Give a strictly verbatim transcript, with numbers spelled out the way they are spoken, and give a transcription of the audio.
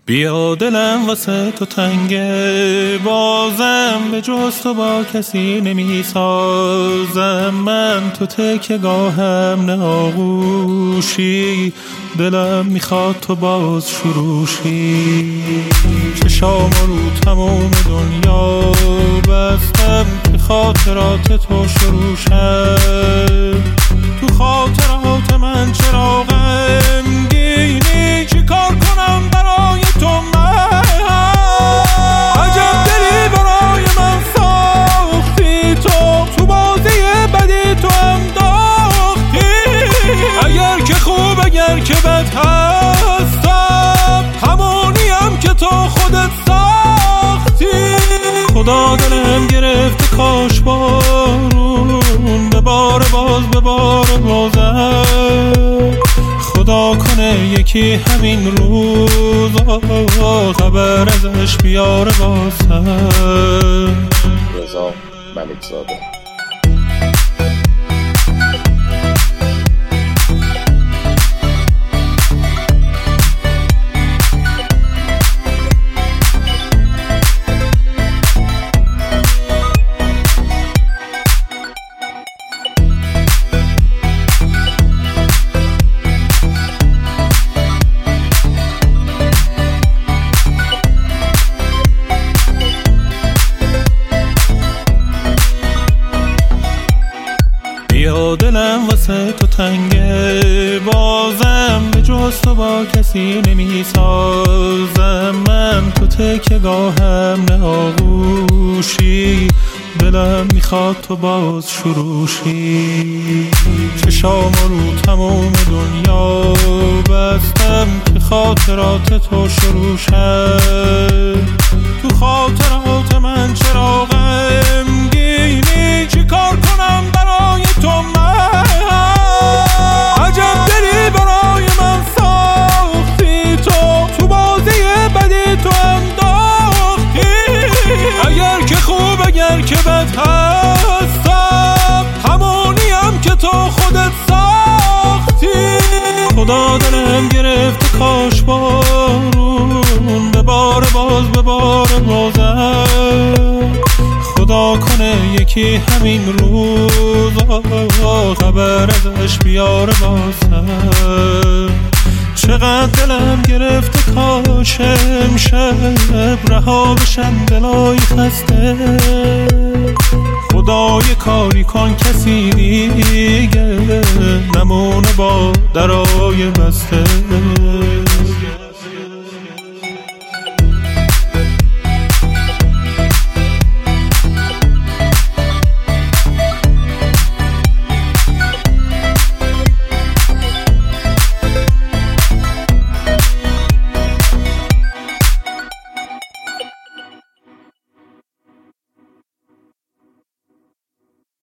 بیا دلم واسه تو تنگه، بازم به جز تو با کسی نمی سازم. من تو تکیه‌گاهم نه آغوشی، دلم میخواد تو باز شروشی. چشام رو تموم دنیا بستم که خاطرات تو شروع شد. تو خاطرات من چرا غمگینی؟ چی کار کنم برای تو من؟ عجب دلی برای من ساختی تو، تو بازی بدی تو انداختی. اگر که خوب اگر که بد هستم، همونیم که تو خودت ساختی. خدا دلم گرفت کاش بارون به بار باز به بار بازم. خدا کنه یکی همین روزا خبر ازش بیاره واسم. رضا ملکزاده. بیا دلم واسه تو تنگه، بازم به جز تو با کسی نمی سازم. من تو تکیه‌گاهم نه آغوشی، دلم میخواد تو باز شروشی. چشام رو تموم دنیا بستم که خاطرات تو شروع شد. تو خاطرات من چرا غمگینی؟ چی کار کنم برای تو من؟ عجب دلی برای من ساختی تو، تو بازی بدی تو انداختی. اگر که خوب اگر که بد هستم، همونیم که تو خودت ساختی. خدا دلم گرفت کاش بارون به بار باز به بار بازم. خدا کنه یکی همین روزا خبر ازش بیاره واسم. چقدر دلم گرفته کاش امشب رها بشن دلای خسته. خدای کاری کن کسی دیگه نمونه با درای بسته.